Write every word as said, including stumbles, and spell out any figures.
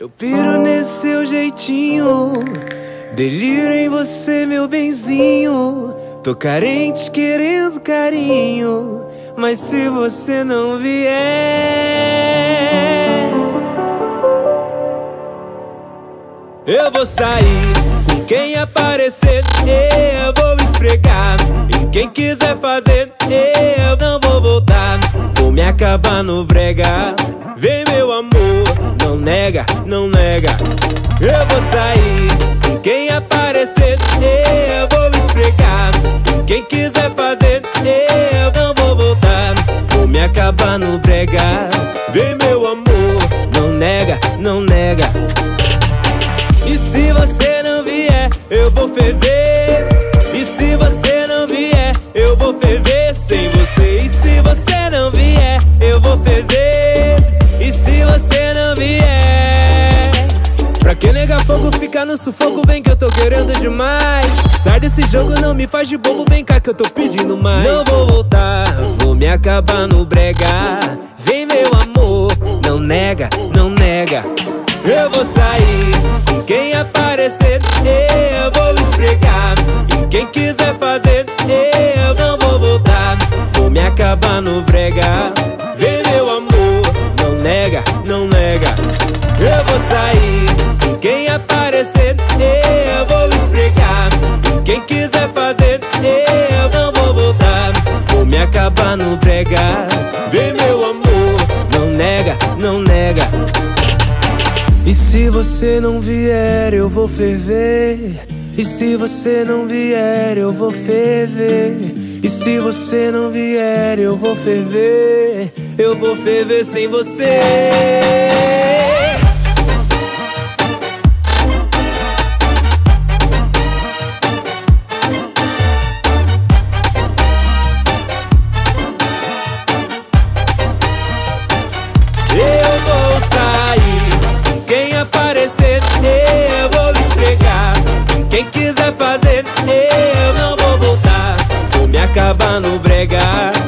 Eu piro nesse seu jeitinho, deliro em você, meu benzinho. Tô carente querendo carinho, mas se você não vier, eu vou sair com quem aparecer, eu vou esfregar em quem quiser fazer, eu não vou voltar, vou me acabar no brega. Vem meu amor, não nega, não nega. Eu vou sair com quem aparecer, eu vou esfregar em quem quiser fazer, eu não vou voltar, vou me acabar no brega. Vem meu amor, não nega, não nega. E se você não vier, eu vou ferver. E se você não vier, eu vou ferver sem você. E se você não vier, eu vou ferver. E se você não vier, pra que negar fogo, ficar no sufoco? Vem que eu tô querendo demais. Sai desse jogo, não me faz de bobo. Vem cá que eu tô pedindo mais. Não vou voltar, vou me acabar no brega. Vem meu amor, não nega, não nega. Eu vou sair com quem aparecer, eu vou esfregar em quem quiser fazer, eu não vou voltar, vou me acabar no brega. Vem meu amor, não nega, não nega. Eu vou sair com quem aparecer, eu vou esfregar em quem quiser fazer, eu não vou voltar, vou me acabar no brega. Vem meu amor, não nega, não nega. E se você não vier, eu vou ferver. E se você não vier, eu vou ferver. E se você não vier, eu vou ferver. Eu vou ferver sem você. Aparecer, eu vou esfregar em quem quiser fazer, eu não vou voltar, vou me acabar no brega.